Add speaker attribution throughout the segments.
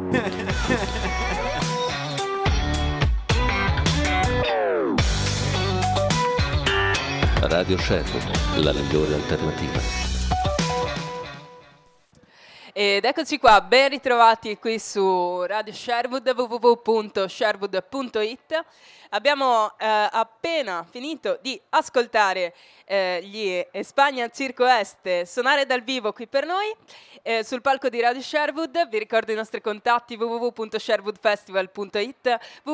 Speaker 1: Radio Sherwood, la migliore alternativa.
Speaker 2: Ed eccoci qua, ben ritrovati qui su Radio Sherwood, www.sherwood.it. Abbiamo appena finito di ascoltare gli Espagna Circo Este suonare dal vivo qui per noi sul palco di Radio Sherwood. Vi ricordo i nostri contatti: www.sherwoodfestival.it,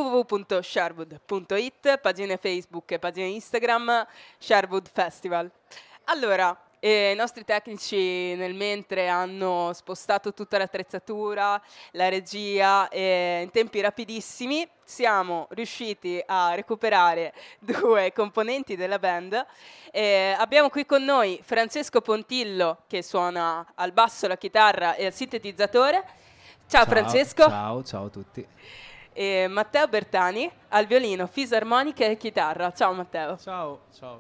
Speaker 2: www.sherwood.it, pagine Facebook e pagine Instagram Sherwood Festival. Allora, i nostri tecnici nel mentre hanno spostato tutta l'attrezzatura, la regia, e in tempi rapidissimi siamo riusciti a recuperare due componenti della band. Abbiamo qui con noi Francesco Pontillo, che suona al basso, la chitarra e il sintetizzatore. Ciao Francesco.
Speaker 3: Ciao a tutti.
Speaker 2: E Matteo Bertani al violino, fisarmonica e chitarra. Ciao Matteo.
Speaker 4: Ciao.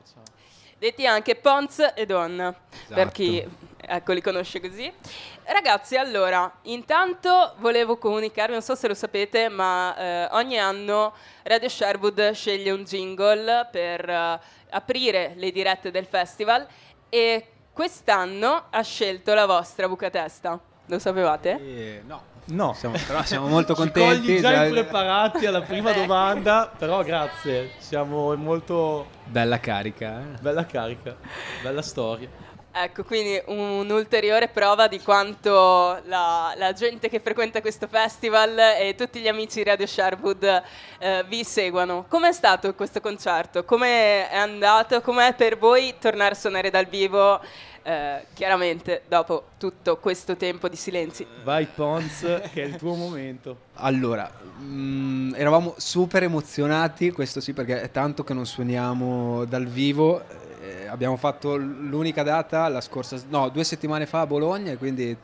Speaker 2: Detti anche Pons e Don, per chi li conosce così. Ragazzi, allora, intanto volevo comunicarvi, non so se lo sapete, ma ogni anno Radio Sherwood sceglie un jingle per aprire le dirette del festival, e quest'anno ha scelto la vostra Bucatesta. Lo sapevate?
Speaker 4: No.
Speaker 3: Però siamo molto contenti.
Speaker 4: Ci cogli già impreparati alla prima domanda, però grazie, siamo molto...
Speaker 3: Bella carica.
Speaker 4: Bella carica, bella storia.
Speaker 2: Ecco, quindi un'ulteriore prova di quanto la gente che frequenta questo festival e tutti gli amici di Radio Sherwood vi seguano. Com'è stato questo concerto? Come è andato? Com'è per voi tornare a suonare dal vivo? Chiaramente dopo tutto questo tempo di silenzi.
Speaker 4: Vai Pons, che è il tuo momento.
Speaker 3: Allora, eravamo super emozionati, questo sì, perché è tanto che non suoniamo dal vivo. Abbiamo fatto l'unica data 2 settimane fa a Bologna, e quindi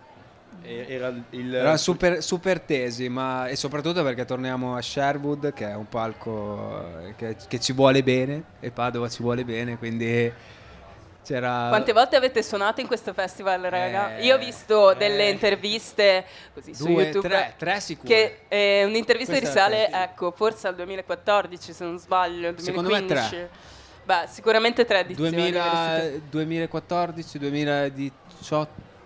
Speaker 3: era super tesi, e soprattutto perché torniamo a Sherwood, che è un palco che ci vuole bene, e Padova ci vuole bene, quindi c'era...
Speaker 2: Quante volte avete suonato in questo festival, raga? Io ho visto delle interviste così su YouTube.
Speaker 3: Tre sicuro.
Speaker 2: Che un'intervista risale, forse al 2014, se non sbaglio, 2015.
Speaker 3: Secondo me 3.
Speaker 2: Beh, sicuramente 3 edizioni.
Speaker 3: 2014, 2018,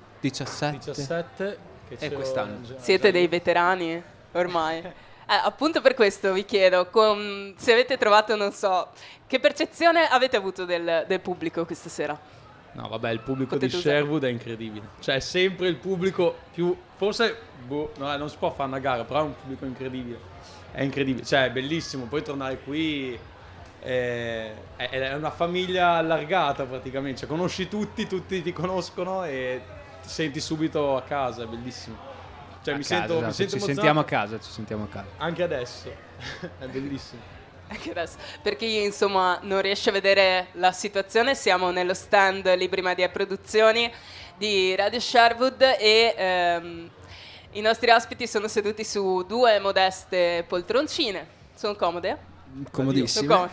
Speaker 3: 17
Speaker 4: e
Speaker 3: quest'anno.
Speaker 2: Siete dei veterani ormai. Appunto per questo vi chiedo se avete trovato, non so, che percezione avete avuto del pubblico questa sera?
Speaker 4: No, vabbè, il pubblico di Sherwood è incredibile. Cioè, è sempre il pubblico più... Forse, non si può fare una gara, però è un pubblico incredibile. È incredibile, cioè è bellissimo. Poi tornare qui è una famiglia allargata praticamente. Cioè, conosci tutti ti conoscono e ti senti subito a casa, è bellissimo. Cioè, mi sento
Speaker 3: ci sentiamo a casa.
Speaker 4: Anche adesso. È bellissimo.
Speaker 2: Anche adesso. Per chi insomma non riesce a vedere la situazione, siamo nello stand Libri Media Produzioni di Radio Sherwood e i nostri ospiti sono seduti su 2 modeste poltroncine. Sono comode?
Speaker 3: Comodissime.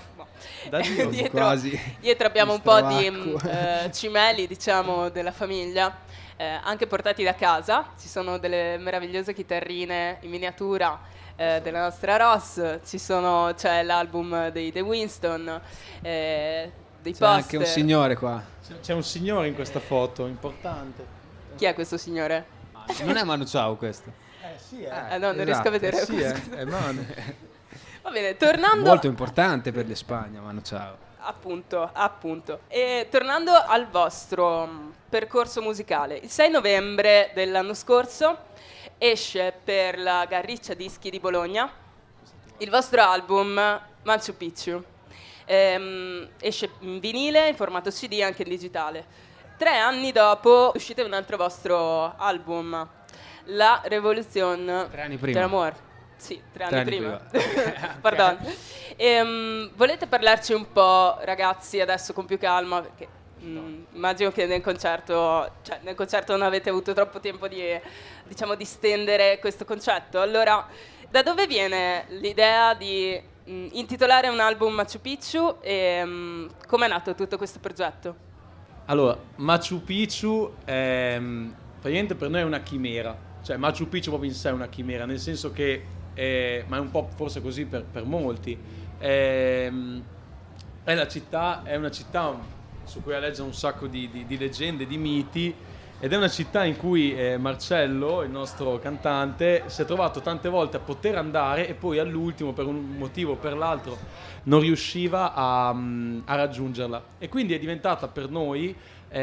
Speaker 2: Dietro abbiamo un po' di cimeli, diciamo, della famiglia. Anche portati da casa, ci sono delle meravigliose chitarrine in miniatura della nostra Ross, c'è l'album dei The Winston, dei poster.
Speaker 3: C'è anche un signore qua.
Speaker 4: C'è un signore in questa foto, importante.
Speaker 2: Chi è questo signore?
Speaker 3: Non è Manu Chao questo?
Speaker 4: Sì,
Speaker 2: non riesco a vedere.
Speaker 4: Sì, è Manu.
Speaker 2: Va bene, tornando...
Speaker 3: Molto importante per l'Espagna, Manu Chao.
Speaker 2: Appunto. E tornando al vostro percorso musicale, il 6 novembre dell'anno scorso esce per la Garriccia Dischi di Bologna il vostro album Machu Picchu. Esce in vinile, in formato CD e anche in digitale. 3 anni dopo uscite un altro vostro album, La Revolution
Speaker 3: 3 anni prima.
Speaker 2: dell'amore. Sì, 3 anni prima. Pardon. Volete parlarci un po', ragazzi, adesso con più calma, perché immagino che nel concerto non avete avuto troppo tempo di stendere questo concetto. Allora, da dove viene l'idea di intitolare un album Machu Picchu e come è nato tutto questo progetto?
Speaker 4: Allora, Machu Picchu praticamente per noi è una chimera. cioè Machu Picchu proprio in sé è una chimera, nel senso che ma è un po' forse così per molti, è una città su cui aleggia un sacco di leggende, di miti, ed è una città in cui Marcello, il nostro cantante, si è trovato tante volte a poter andare e poi all'ultimo, per un motivo o per l'altro, non riusciva a raggiungerla, e quindi è diventata per noi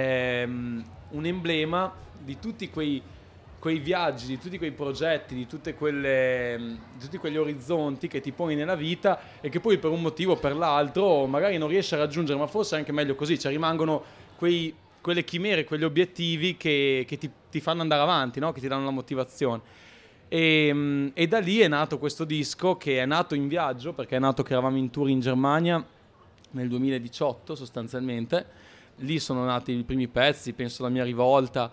Speaker 4: un emblema di tutti quei viaggi, di tutti quei progetti, di tutti quegli orizzonti che ti poni nella vita e che poi per un motivo o per l'altro magari non riesci a raggiungere, ma forse è anche meglio così, cioè rimangono quelle chimere, quegli obiettivi che ti fanno andare avanti, no? Che ti danno la motivazione. E da lì è nato questo disco, che è nato in viaggio, perché è nato che eravamo in tour in Germania nel 2018 sostanzialmente. Lì sono nati i primi pezzi, penso La mia rivolta,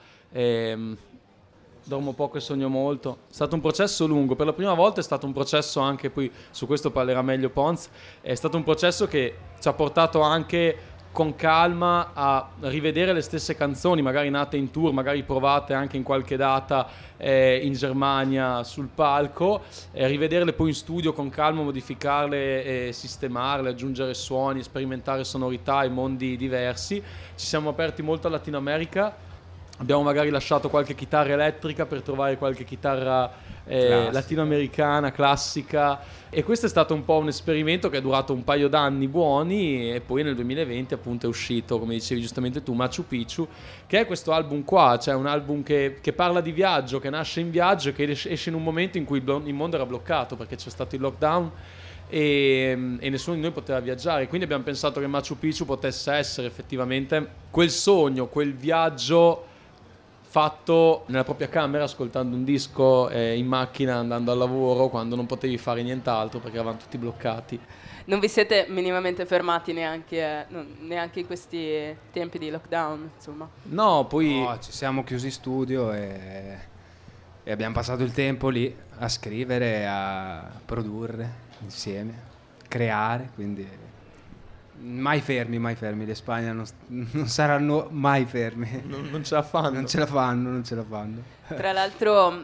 Speaker 4: Dormo poco e sogno molto. È stato un processo lungo, per la prima volta è stato un processo anche, poi su questo parlerà meglio Pons, è stato un processo che ci ha portato anche con calma a rivedere le stesse canzoni, magari nate in tour, magari provate anche in qualche data in Germania sul palco, rivederle poi in studio con calma, modificarle, sistemarle, aggiungere suoni, sperimentare sonorità e mondi diversi. Ci siamo aperti molto al Latino America. Abbiamo magari lasciato qualche chitarra elettrica per trovare qualche chitarra latinoamericana, classica, e questo è stato un po' un esperimento che è durato un paio d'anni buoni, e poi nel 2020 appunto è uscito, come dicevi giustamente tu, Machu Picchu, che è questo album qua, cioè un album che parla di viaggio, che nasce in viaggio e che esce in un momento in cui il mondo era bloccato perché c'è stato il lockdown e nessuno di noi poteva viaggiare, quindi abbiamo pensato che Machu Picchu potesse essere effettivamente quel sogno, quel viaggio fatto nella propria camera, ascoltando un disco in macchina, andando al lavoro, quando non potevi fare nient'altro perché eravamo tutti bloccati.
Speaker 2: Non vi siete minimamente fermati neanche in questi tempi di lockdown, insomma?
Speaker 4: No, poi
Speaker 3: ci siamo chiusi in studio e abbiamo passato il tempo lì a scrivere, a produrre insieme, creare, quindi mai fermi, le Spagna non saranno mai fermi.
Speaker 4: Non ce la fanno.
Speaker 3: Non ce la fanno.
Speaker 2: Tra l'altro,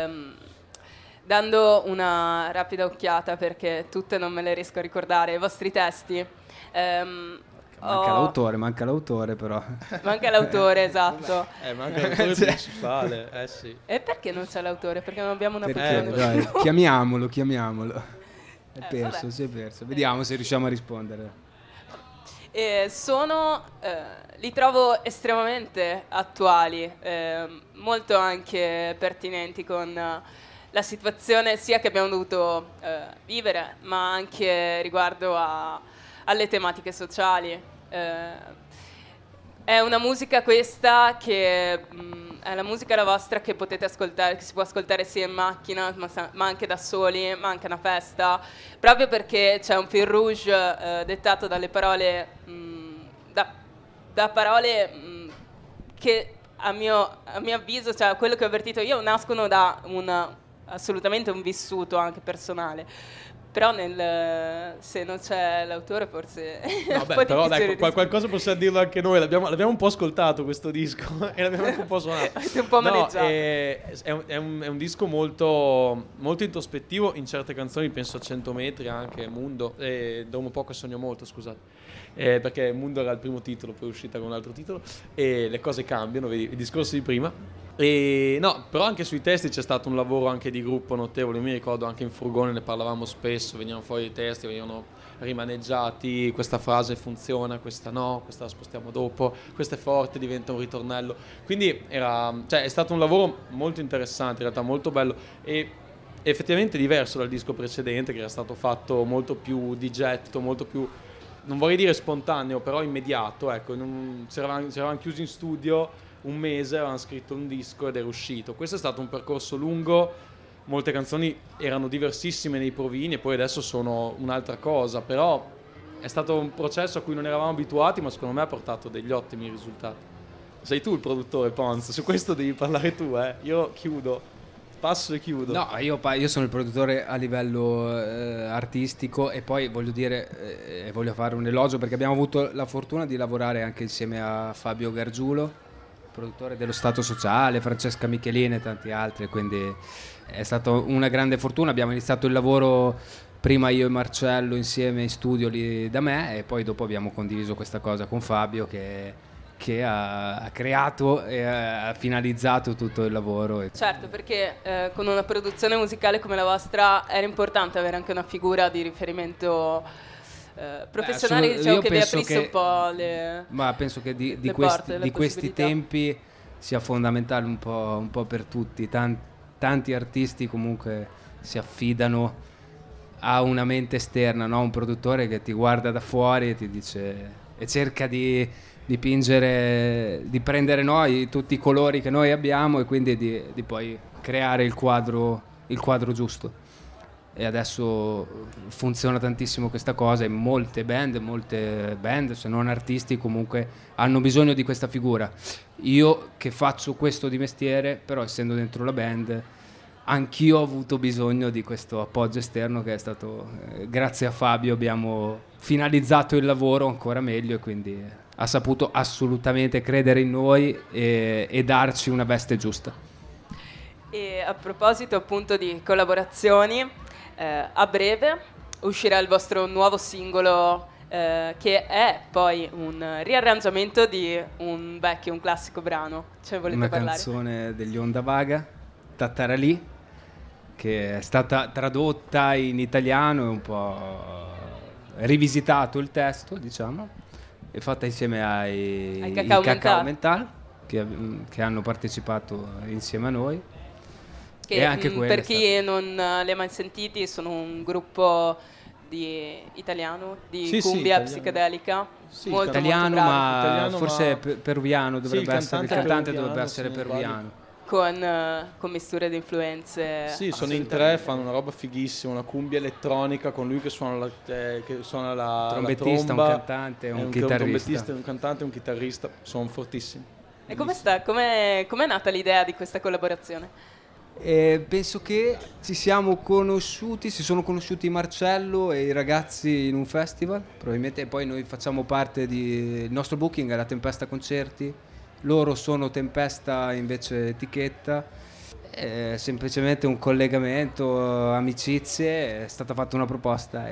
Speaker 2: dando una rapida occhiata, perché tutte non me le riesco a ricordare, i vostri testi.
Speaker 3: Manca l'autore però.
Speaker 2: Manca l'autore, esatto.
Speaker 4: Manca l'autore principale, sì.
Speaker 2: E perché non c'è l'autore? Perché non abbiamo una
Speaker 3: persona. Dai, chiamiamolo. Si è perso. Vediamo se riusciamo a rispondere.
Speaker 2: Li trovo estremamente attuali, molto anche pertinenti con la situazione sia che abbiamo dovuto vivere, ma anche riguardo alle tematiche sociali. È una musica questa che è la musica la vostra che potete ascoltare, che si può ascoltare sia in macchina, ma anche da soli, ma anche a una festa, proprio perché c'è un fil rouge dettato dalle parole, da parole che a mio avviso, cioè quello che ho avvertito io, nascono da assolutamente un vissuto anche personale. Però se non c'è l'autore forse
Speaker 4: Vabbè, però dai, qualcosa possiamo dirlo anche noi. L'abbiamo un po' ascoltato questo disco e l'abbiamo anche un po' suonato.
Speaker 2: Un po' maneggiato.
Speaker 4: È un disco molto, molto introspettivo. In certe canzoni, penso a 100 metri, anche Mundo, Dormo poco e sogno molto, scusate, perché Mundo era il primo titolo, poi è uscita con un altro titolo e le cose cambiano, vedi il discorso di prima. Però anche sui testi c'è stato un lavoro anche di gruppo notevole. Mi ricordo anche in furgone ne parlavamo spesso, venivano fuori i testi, venivano rimaneggiati, questa frase funziona, questa no, questa la spostiamo dopo, questa è forte, diventa un ritornello, quindi è stato un lavoro molto interessante, in realtà molto bello e effettivamente diverso dal disco precedente, che era stato fatto molto più di getto, molto più, non vorrei dire spontaneo, però immediato, ecco. Ci eravamo chiusi in studio un mese, avevamo scritto un disco ed era uscito. Questo è stato un percorso lungo, molte canzoni erano diversissime nei provini e poi adesso sono un'altra cosa, però è stato un processo a cui non eravamo abituati, ma secondo me ha portato degli ottimi risultati. Sei tu il produttore, Pons, su questo devi parlare tu, io chiudo, passo e chiudo.
Speaker 3: No, io sono il produttore a livello artistico e poi voglio dire, voglio fare un elogio perché abbiamo avuto la fortuna di lavorare anche insieme a Fabio Gargiulo, produttore dello Stato Sociale, Francesca Michelini e tanti altri, quindi è stata una grande fortuna. Abbiamo iniziato il lavoro prima io e Marcello insieme in studio lì da me, e poi dopo abbiamo condiviso questa cosa con Fabio che ha creato e ha finalizzato tutto il lavoro.
Speaker 2: Certo, perché con una produzione musicale come la vostra era importante avere anche una figura di riferimento professionale, diciamo, che vi aprisse un po' le
Speaker 3: Ma penso che di
Speaker 2: porte, le
Speaker 3: questi
Speaker 2: possibilità.
Speaker 3: tempi sia fondamentale un po' per tutti. Tanti artisti comunque si affidano a una mente esterna, no? Un produttore che ti guarda da fuori e ti dice, e cerca di dipingere, di prendere noi tutti i colori che noi abbiamo e quindi di poi creare il quadro giusto. E adesso funziona tantissimo questa cosa, e molte band, se non artisti, comunque hanno bisogno di questa figura. Io che faccio questo di mestiere, però essendo dentro la band, anch'io ho avuto bisogno di questo appoggio esterno, che è stato, grazie a Fabio abbiamo finalizzato il lavoro ancora meglio, e quindi ha saputo assolutamente credere in noi e darci una veste giusta.
Speaker 2: E a proposito appunto di collaborazioni, a breve uscirà il vostro nuovo singolo, che è poi un riarrangiamento di un classico brano. Ce ne volete
Speaker 3: Una
Speaker 2: parlare?
Speaker 3: canzone degli Onda Vaga, Tattaralì, che è stata tradotta in italiano e un po' rivisitato il testo, diciamo, e fatta insieme ai Cacao Mental, che hanno partecipato insieme a noi.
Speaker 2: Che,
Speaker 3: e anche
Speaker 2: per chi non li ha mai sentiti, sono un gruppo italiano di cumbia psicedelica, molto
Speaker 3: italiano,
Speaker 2: molto
Speaker 3: ma
Speaker 4: Italiano,
Speaker 3: forse
Speaker 4: ma-
Speaker 3: peruviano dovrebbe essere, il cantante dovrebbe essere
Speaker 4: se non
Speaker 3: peruviano.
Speaker 2: con misture di influenze.
Speaker 4: Sì, sono in tre, fanno una roba fighissima, una cumbia elettronica con lui che suona la
Speaker 3: Trombetista,
Speaker 4: tromba,
Speaker 3: un cantante e un chitarrista.
Speaker 4: Un trombetista, un cantante e un chitarrista, sono fortissimi.
Speaker 2: E com'è nata l'idea di questa collaborazione?
Speaker 3: Penso che si sono conosciuti Marcello e i ragazzi in un festival, probabilmente, e poi noi facciamo parte il nostro booking è la Tempesta Concerti, loro sono Tempesta invece etichetta, semplicemente un collegamento, amicizie, è stata fatta una proposta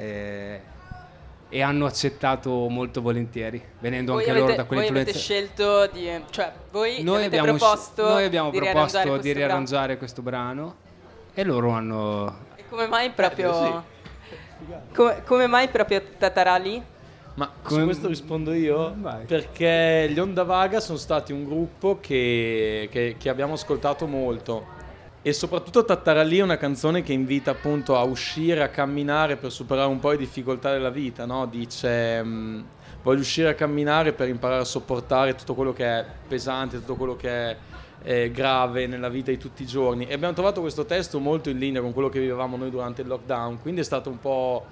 Speaker 3: e hanno accettato molto volentieri, venendo anche loro da quell'influenza.
Speaker 2: Voi avete scelto
Speaker 3: Noi
Speaker 2: avete
Speaker 3: abbiamo
Speaker 2: proposto
Speaker 3: di riarrangiare questo brano, e loro hanno...
Speaker 2: E come mai proprio come mai proprio Tatarali?
Speaker 4: Ma su questo rispondo io.
Speaker 3: Vai.
Speaker 4: Perché gli Onda Vaga sono stati un gruppo che abbiamo ascoltato molto, e soprattutto Tattaralì è una canzone che invita appunto a uscire, a camminare per superare un po' le difficoltà della vita, no? Dice voglio uscire a camminare per imparare a sopportare tutto quello che è pesante, tutto quello che è grave nella vita di tutti i giorni, e abbiamo trovato questo testo molto in linea con quello che vivevamo noi durante il lockdown, quindi è stato un po'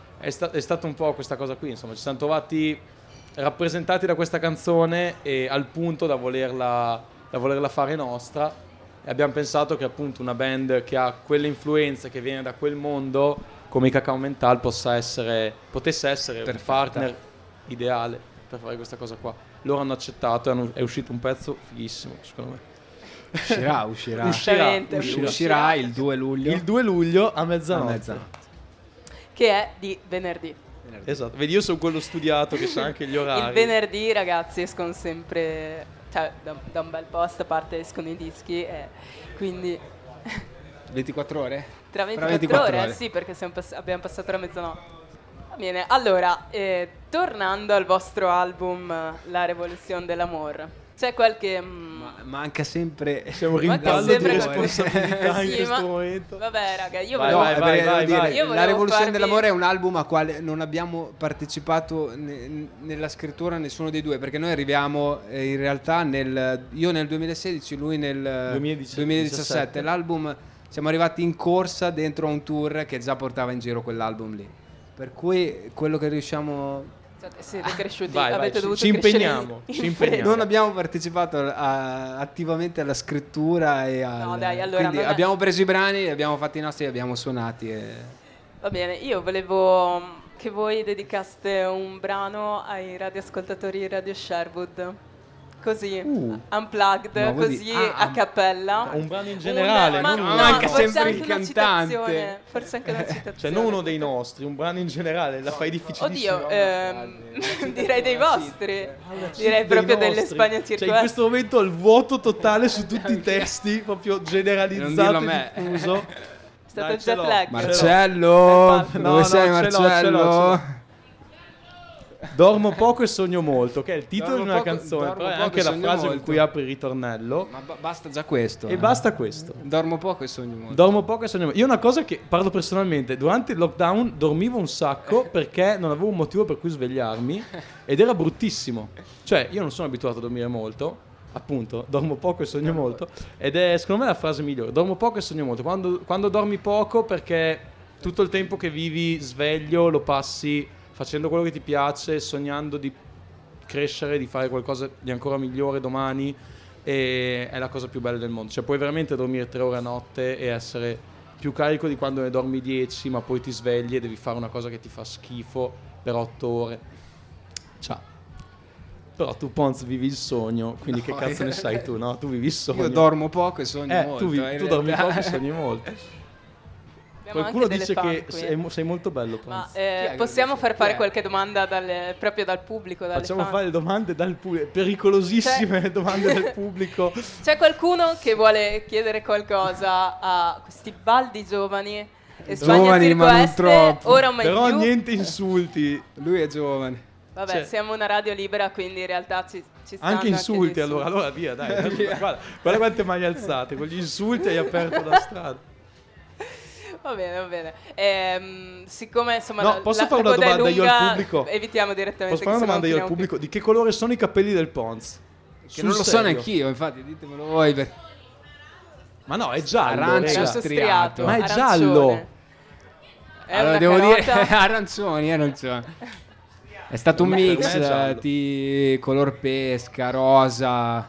Speaker 4: questa cosa qui, insomma, ci siamo trovati rappresentati da questa canzone e al punto da volerla fare nostra, e abbiamo pensato che appunto una band che ha quelle influenze, che viene da quel mondo come i Cacao Mental, potesse essere un partner ideale per fare questa cosa qua. Loro hanno accettato e è uscito un pezzo fighissimo, secondo me.
Speaker 3: Uscirà il 2 luglio.
Speaker 4: Il 2 luglio a mezzanotte.
Speaker 2: Che è di venerdì.
Speaker 4: Esatto, vedi, io sono quello studiato che sa anche gli orari.
Speaker 2: Il venerdì, ragazzi, escono sempre, cioè da un bel post, a parte escono i dischi, e quindi
Speaker 3: 24 ore?
Speaker 2: tra 24 ore, sì, perché abbiamo passato la mezzanotte. Va bene, allora, tornando al vostro album La Revolution dell'Amor, c'è qualche...
Speaker 3: Manca sempre...
Speaker 4: Siamo
Speaker 2: Manca
Speaker 4: rimpallo di
Speaker 2: sempre
Speaker 4: responsabilità in
Speaker 2: Sì,
Speaker 4: questo momento.
Speaker 2: Vabbè, raga, io
Speaker 4: Vai,
Speaker 2: volevo...
Speaker 4: vai.
Speaker 2: Io volevo
Speaker 3: La Rivoluzione
Speaker 2: farvi-
Speaker 3: dell'Amore è un album a quale non abbiamo partecipato nella scrittura nessuno dei due, perché noi arriviamo in realtà io nel 2016, lui nel 2017. L'album siamo arrivati in corsa dentro a un tour che già portava in giro quell'album lì, per cui quello che riusciamo...
Speaker 2: Siete cresciuti,
Speaker 4: Vai,
Speaker 2: avete dovuto
Speaker 4: ci
Speaker 2: crescere
Speaker 4: impegniamo,
Speaker 2: in
Speaker 4: ci
Speaker 2: fretta.
Speaker 4: impegniamo.
Speaker 3: Non abbiamo partecipato attivamente alla scrittura e
Speaker 2: No, dai, allora
Speaker 3: quindi
Speaker 2: non è-
Speaker 3: abbiamo preso i brani, abbiamo fatto i nostri, abbiamo suonati
Speaker 2: Va bene, io volevo che voi dedicaste un brano ai radioascoltatori di Radio Sherwood. così unplugged,
Speaker 3: No, vuol
Speaker 2: così
Speaker 3: dire-
Speaker 2: a cappella.
Speaker 4: Un brano in generale,
Speaker 2: ma
Speaker 4: non
Speaker 2: no,
Speaker 4: uno-
Speaker 3: che
Speaker 2: forse
Speaker 3: sembri
Speaker 2: anche
Speaker 3: il
Speaker 2: una
Speaker 3: cantante.
Speaker 2: citazione, forse anche una citazione.
Speaker 4: Cioè non uno dei nostri, un brano in generale, la fai difficilissima.
Speaker 2: Oddio, direi dei vostri, direi proprio
Speaker 4: Dei
Speaker 2: delle
Speaker 4: nostri.
Speaker 2: Spagna Circo
Speaker 4: Cioè in questo momento ho il vuoto totale su tutti i testi, proprio
Speaker 3: Non
Speaker 4: generalizzato
Speaker 3: dirlo a
Speaker 4: e
Speaker 3: me.
Speaker 4: diffuso.
Speaker 2: È stato
Speaker 4: Dai,
Speaker 2: il
Speaker 4: ce
Speaker 2: jet
Speaker 4: l'ho.
Speaker 2: lag.
Speaker 3: Marcello,
Speaker 2: No,
Speaker 3: dove sei
Speaker 4: ce l'ho,
Speaker 3: Marcello?
Speaker 4: Dormo poco e sogno molto, che è il titolo
Speaker 3: Dormo
Speaker 4: di una
Speaker 3: poco-
Speaker 4: canzone,
Speaker 3: dormo
Speaker 4: però è
Speaker 3: poco
Speaker 4: anche
Speaker 3: e
Speaker 4: la
Speaker 3: sogno
Speaker 4: frase con
Speaker 3: molto.
Speaker 4: cui apre il ritornello.
Speaker 3: Ma basta già questo.
Speaker 4: E basta questo.
Speaker 3: Dormo poco e sogno molto.
Speaker 4: Dormo poco e sogno molto. Io una cosa che parlo personalmente, durante il lockdown dormivo un sacco perché non avevo un motivo per cui svegliarmi ed era bruttissimo. Cioè, io non sono abituato a dormire molto, appunto, dormo poco e sogno molto, ed è secondo me la frase migliore. Dormo poco e sogno molto. Quando dormi poco, perché tutto il tempo che vivi sveglio lo passi facendo quello che ti piace, sognando di crescere, di fare qualcosa di ancora migliore domani, e è la cosa più bella del mondo. Cioè puoi veramente dormire 3 ore a notte e essere più carico di quando ne dormi 10, ma poi ti svegli e devi fare una cosa che ti fa schifo per 8 ore. Ciao. Però tu Ponz vivi il sogno, quindi
Speaker 3: No,
Speaker 4: che cazzo ne sai tu, no? Tu vivi il sogno.
Speaker 3: Io dormo poco e sogno molto.
Speaker 4: tu dormi poco e sogni molto.
Speaker 2: Abbiamo
Speaker 4: Qualcuno
Speaker 2: anche
Speaker 4: dice
Speaker 2: delle
Speaker 4: che
Speaker 2: fan qui.
Speaker 4: sei molto bello,
Speaker 2: Ma
Speaker 4: Ponz.
Speaker 3: che
Speaker 2: possiamo
Speaker 3: dice?
Speaker 2: far fare
Speaker 3: Chi è?
Speaker 2: qualche domanda proprio dal pubblico, dalle
Speaker 4: Facciamo
Speaker 2: fan?
Speaker 4: fare domande dal pubblico, pericolosissime domande del pubblico.
Speaker 2: C'è qualcuno che vuole chiedere qualcosa a questi baldi giovani? Spagna
Speaker 3: Giovani,
Speaker 2: Circo
Speaker 3: ma non
Speaker 2: Est,
Speaker 3: troppo.
Speaker 2: ora o mai
Speaker 4: Però
Speaker 2: più?
Speaker 4: niente insulti.
Speaker 3: Lui è giovane.
Speaker 2: Vabbè,
Speaker 4: Cioè-
Speaker 2: siamo una radio libera, quindi in realtà ci stanno
Speaker 4: Anche insulti,
Speaker 2: gli
Speaker 4: allora via, dai. Guarda quante mani alzate, con gli insulti hai aperto la strada.
Speaker 2: Va bene, va bene. Siccome insomma
Speaker 4: No, posso fare una
Speaker 2: coda è
Speaker 4: domanda io al
Speaker 2: lunga,
Speaker 4: pubblico?
Speaker 2: evitiamo direttamente.
Speaker 4: Posso fare una
Speaker 2: che
Speaker 4: domanda io al
Speaker 2: sennò
Speaker 4: pubblico? Di che colore sono i capelli del Ponz?
Speaker 3: Che non lo so neanch'io, infatti, ditemelo voi.
Speaker 4: Ma no, è giallo.
Speaker 3: Arancio
Speaker 4: raga.
Speaker 2: finiamo.
Speaker 3: striato.
Speaker 4: Ma è
Speaker 2: arancione.
Speaker 4: giallo.
Speaker 2: È
Speaker 3: Allora
Speaker 2: una
Speaker 3: devo
Speaker 2: carota.
Speaker 3: dire arancioni. È stato un
Speaker 4: Per me
Speaker 3: mix
Speaker 4: è giallo.
Speaker 3: di color pesca, rosa,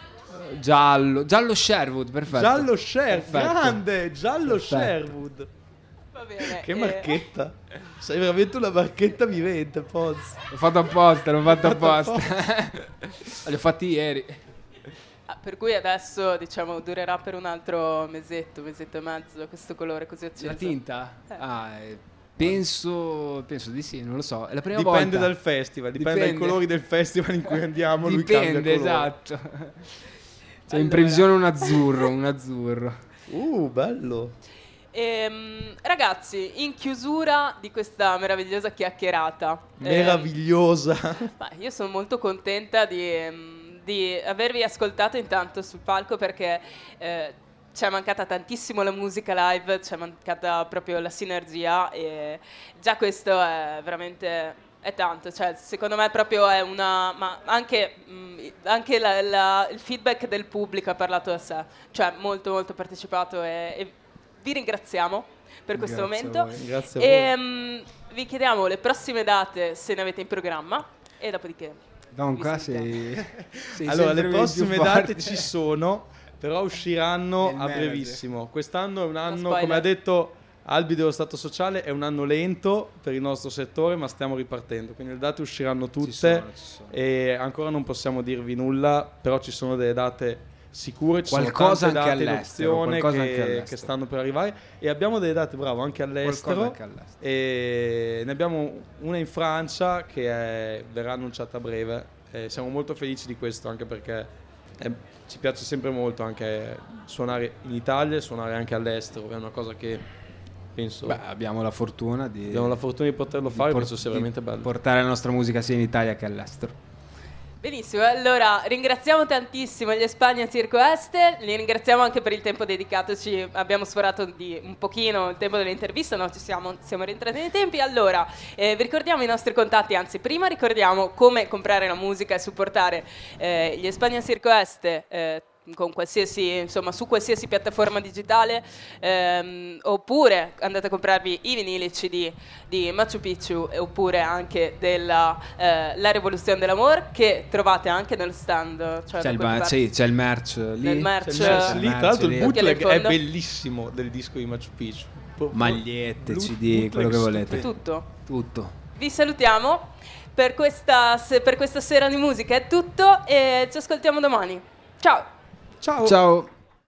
Speaker 3: giallo Sherwood, perfetto.
Speaker 4: Giallo Sherwood,
Speaker 3: Perfetto.
Speaker 4: grande, giallo
Speaker 3: Perfetto.
Speaker 4: Sherwood.
Speaker 2: Va bene.
Speaker 4: Che marchetta. Sei veramente una marchetta vivente, Ponz.
Speaker 3: L'ho fatto apposta, l'ho fatto apposta. Li ho fatti ieri.
Speaker 2: Per cui adesso diciamo durerà per un altro mesetto e mezzo questo colore così acceso.
Speaker 3: La tinta?
Speaker 2: Eh.
Speaker 3: Penso di sì, non lo so. È la prima
Speaker 4: Dipende
Speaker 3: volta.
Speaker 4: dal festival, dipende dai colori del festival in cui andiamo. Lui
Speaker 3: Dipende,
Speaker 4: cambia colore.
Speaker 3: esatto. C'è in
Speaker 2: Allora.
Speaker 3: previsione un azzurro.
Speaker 4: Bello.
Speaker 2: Ragazzi, in chiusura di questa meravigliosa chiacchierata,
Speaker 4: Meravigliosa.
Speaker 2: ma io sono molto contenta di avervi ascoltato intanto sul palco perché ci è mancata tantissimo la musica live, ci è mancata proprio la sinergia e già questo è veramente è tanto, cioè secondo me proprio è una ma anche il feedback del pubblico ha parlato da sé, cioè molto molto partecipato e vi ringraziamo per questo
Speaker 3: Grazie a
Speaker 2: momento
Speaker 3: voi.
Speaker 4: Grazie a voi.
Speaker 2: e vi chiediamo le prossime date se ne avete in programma e dopodiché
Speaker 3: Don,
Speaker 2: vi
Speaker 3: qua
Speaker 2: sentiamo.
Speaker 3: sei
Speaker 4: Allora,
Speaker 3: sempre
Speaker 4: le
Speaker 3: più
Speaker 4: prossime
Speaker 3: forte.
Speaker 4: date ci sono, però usciranno
Speaker 3: Il
Speaker 4: a
Speaker 3: manager.
Speaker 4: brevissimo. Quest'anno è un anno,
Speaker 2: spoiler.
Speaker 4: come ha detto Albi dello Stato Sociale, è un anno lento per il nostro settore, ma stiamo ripartendo. Quindi le date usciranno tutte
Speaker 3: ci sono.
Speaker 4: e ancora non possiamo dirvi nulla, però ci sono delle date sicure, ci
Speaker 3: Qualcosa
Speaker 4: sono tante
Speaker 3: anche
Speaker 4: date in
Speaker 3: all'estero,
Speaker 4: opzione
Speaker 3: qualcosa anche
Speaker 4: che
Speaker 3: all'estero.
Speaker 4: stanno per arrivare e abbiamo delle date, bravo, anche all'estero.
Speaker 3: Qualcosa anche all'estero.
Speaker 4: E ne abbiamo una in Francia che verrà annunciata a breve. Siamo molto felici di questo anche perché ci piace sempre molto anche suonare in Italia e suonare anche all'estero, è una cosa che penso
Speaker 3: Beh, abbiamo la fortuna di
Speaker 4: poterlo fare, penso sia veramente bello.
Speaker 3: portare la nostra musica sia in Italia che all'estero.
Speaker 2: Benissimo, allora ringraziamo tantissimo gli Spagna Circo Est, li ringraziamo anche per il tempo dedicatoci, abbiamo sforato di un pochino il tempo dell'intervista, no? Siamo rientrati nei tempi, allora vi ricordiamo i nostri contatti, anzi prima ricordiamo come comprare la musica e supportare gli Spagna Circo Est con qualsiasi, insomma, su qualsiasi piattaforma digitale, oppure andate a comprarvi i vinili CD di Machu Picchu oppure anche della La Rivoluzione dell'Amor che trovate anche nello stand, cioè
Speaker 3: C'è
Speaker 2: da quelle
Speaker 3: c'è il merch lì.
Speaker 2: Nel merch.
Speaker 4: C'è il merch lì, tra l'altro il
Speaker 3: lì.
Speaker 4: bootleg
Speaker 2: Perché in
Speaker 4: è
Speaker 2: fondo-
Speaker 4: bellissimo del disco di Machu Picchu.
Speaker 3: Magliette,
Speaker 4: Boot-
Speaker 3: CD,
Speaker 4: bootleg
Speaker 3: quello che volete.
Speaker 2: tutto.
Speaker 3: Tutto.
Speaker 2: Vi salutiamo. per questa sera di musica è tutto e ci ascoltiamo domani. Ciao!
Speaker 3: Ciao!